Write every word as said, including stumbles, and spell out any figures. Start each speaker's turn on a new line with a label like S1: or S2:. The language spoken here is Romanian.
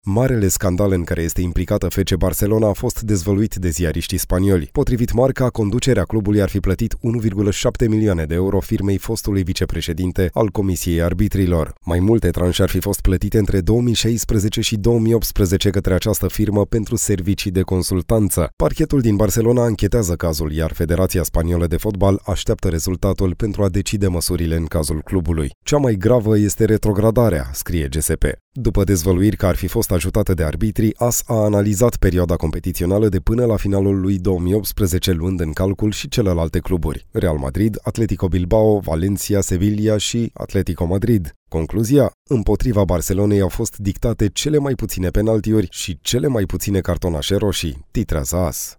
S1: Marele scandal în care este implicată F C Barcelona a fost dezvăluit de ziariștii spanioli. Potrivit Marca, conducerea clubului ar fi plătit unu virgulă șapte milioane de euro firmei fostului vicepreședinte al Comisiei Arbitrilor. Mai multe tranșe ar fi fost plătite între două mii șaisprezece și două mii optsprezece către această firmă pentru servicii de consultanță. Parchetul din Barcelona anchetează cazul, iar Federația Spaniolă de Fotbal așteaptă rezultatul pentru a decide măsurile în cazul clubului. Cea mai gravă este retrogradarea, scrie G S P. După dezvăluiri că ar fi fost ajutată de arbitri, A S a analizat perioada competițională de până la finalul lui două mii optsprezece, luând în calcul și celelalte cluburi: Real Madrid, Atletico Bilbao, Valencia, Sevilla și Atletico Madrid. Concluzia: împotriva Barcelonei au fost dictate cele mai puține penaltiuri și cele mai puține cartonașe roșii, titrează A S.